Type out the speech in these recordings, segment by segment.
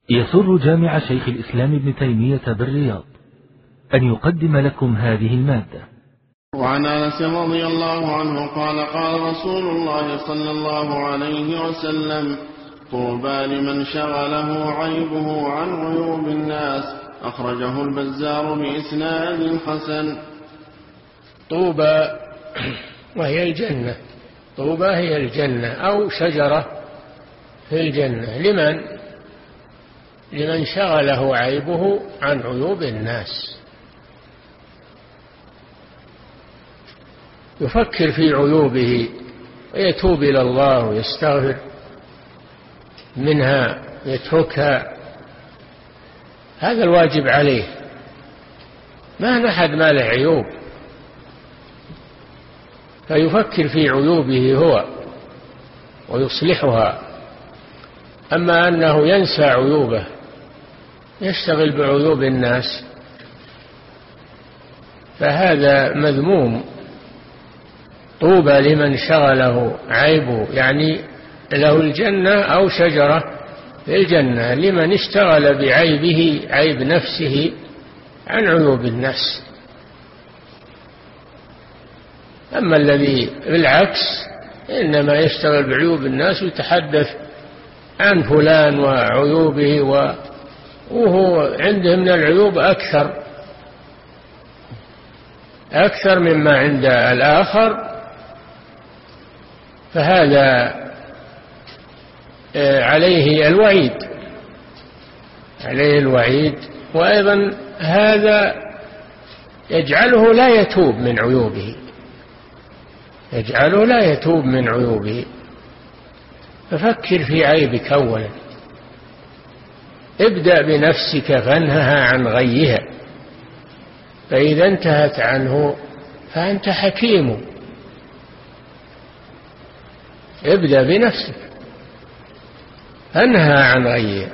يسر جامع شيخ الإسلام ابن تيمية بالرياض أن يقدم لكم هذه المادة. وعن أنس رضي الله عنه قال قال رسول الله صلى الله عليه وسلم: طوبى لمن شغله عيبه عن عيوب الناس. أخرجه البزار بإسناد حسن. طوبى وهي الجنة، طوبى هي الجنة أو شجرة في الجنة. لمن شغله عيبه عن عيوب الناس، يفكر في عيوبه ويتوب إلى الله ويستغفر منها يتركها، هذا الواجب عليه. ما أحد ما له عيوب، فيفكر في عيوبه هو ويصلحها. أما أنه ينسى عيوبه يشتغل بعيوب الناس فهذا مذموم. طوبى لمن شغله عيبه، يعني له الجنة أو شجرة في الجنة، لمن اشتغل بعيبه عيب نفسه عن عيوب الناس. أما الذي بالعكس إنما يشتغل بعيوب الناس ويتحدث عن فلان وعيوبه وهو عنده من العيوب أكثر مما عند الآخر، فهذا عليه الوعيد. وأيضا هذا يجعله لا يتوب من عيوبه، ففكر في عيبك أولا، ابدأ بنفسك فانهها عن غيها، فإذا انتهت عنه فأنت حكيم. ابدأ بنفسك فانهها عن غيها.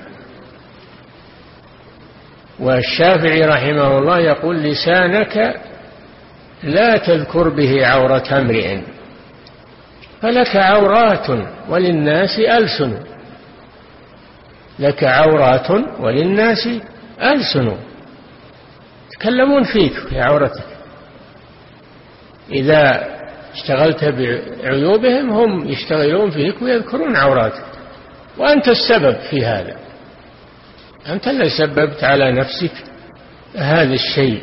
والشافعي رحمه الله يقول: لسانك لا تذكر به عورة امرئ، فلك عورات وللناس ألسن. لك عورات وللناس ألسن، يتكلمون فيك في عورتك. إذا اشتغلت بعيوبهم هم يشتغلون فيك ويذكرون عوراتك، وأنت السبب في هذا، أنت اللي سببت على نفسك هذا الشيء.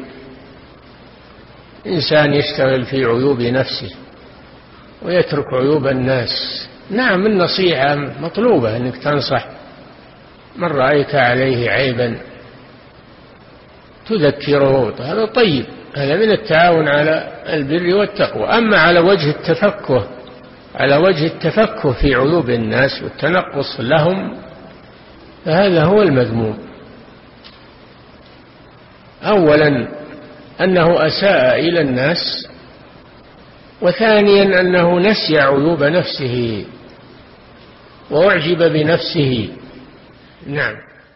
إنسان يشتغل في عيوب نفسه ويترك عيوب الناس. نعم، النصيحة مطلوبة، أنك تنصح من رأيت عليه عيبا تذكره، هذا طيب، هذا من التعاون على البر والتقوى. أما على وجه التفكه في عيوب الناس والتنقص لهم فهذا هو المذموم. أولا أنه أساء إلى الناس، وثانيا أنه نسي عيوب نفسه وأعجب بنفسه. نعم.